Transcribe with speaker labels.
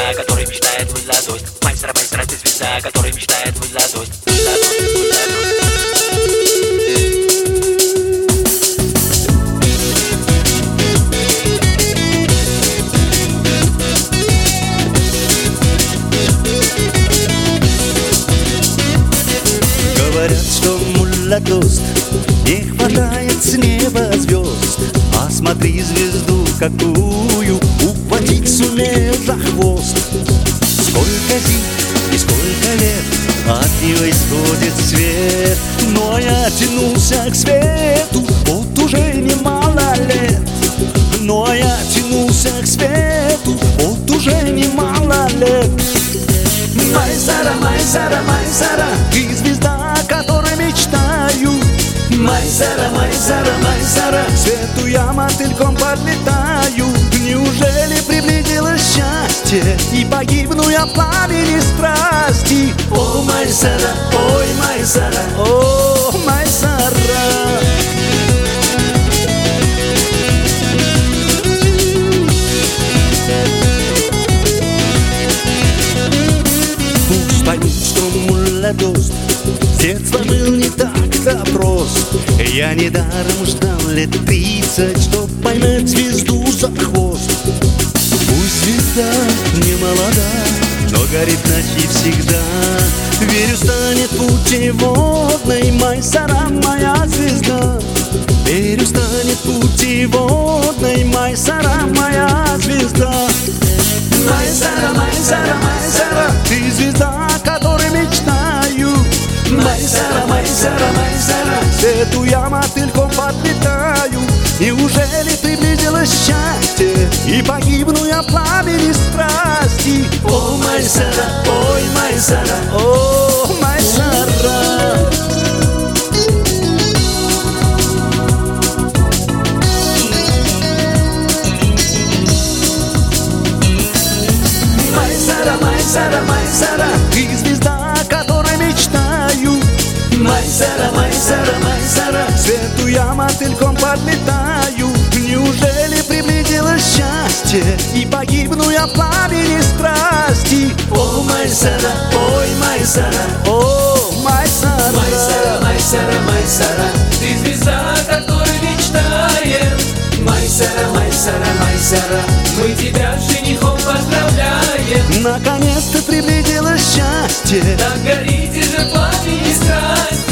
Speaker 1: звезда, который мечтает быть звездой. Мастера, мастера, ты звезда, который мечтает быть звездой. Звездой.
Speaker 2: Говорят, что мулла тост, не хватает с неба звезд. А смотри звезду какую, ухватить сумею за хвост. Сколько зим и сколько лет от нее исходит свет, но я тянулся к свету вот уже немало лет. Но я тянулся к свету вот уже немало лет. Майсара, Майсара, Майсара, ты звезда, о которой мечтаю. Майсара, Майсара, Майсара, к свету я мотыльком подлетаю. Неужели приблизилось счастье, и погибну я в пламени страсти? О, Майсара, ой, Майсара, о, Майсара. Поймут, что мулла тост с детства был не так-то прост. Я недаром ждал лет 30, чтоб поймать звезду за хвост. Пусть звезда не молода, но горит ночи всегда. Верю, станет путеводной Майсара, моя звезда. Верю, станет путеводной Майсара, моя звезда. Майсара, Майсара, Майсара, ты звезда, о которой мечтаю. Майсара, Майсара, Майсара, к свету я мотыльком подлетаю. Неужели приблизилось счастье, и погибну я в пламени страсти? О, Майсара, ой, Майсара, о, Майсара. Майсара, Майсара, ты звезда, о которой мечтаю. Майсара, Майсара, Майсара, к свету я мотыльком подлетаю. Неужели приблизилось счастье, и погибну я в пламени страсти? О, Майсара, ой, Майсара, о, Майсара.
Speaker 3: Майсара, Майсара, Майсара, ты звезда, о которой мечтаем. Майсара, Майсара, Майсара, мы тебя с женихом поздравляем.
Speaker 2: Наконец-то приблизилось счастье,
Speaker 3: Так горите же в пламени страсть.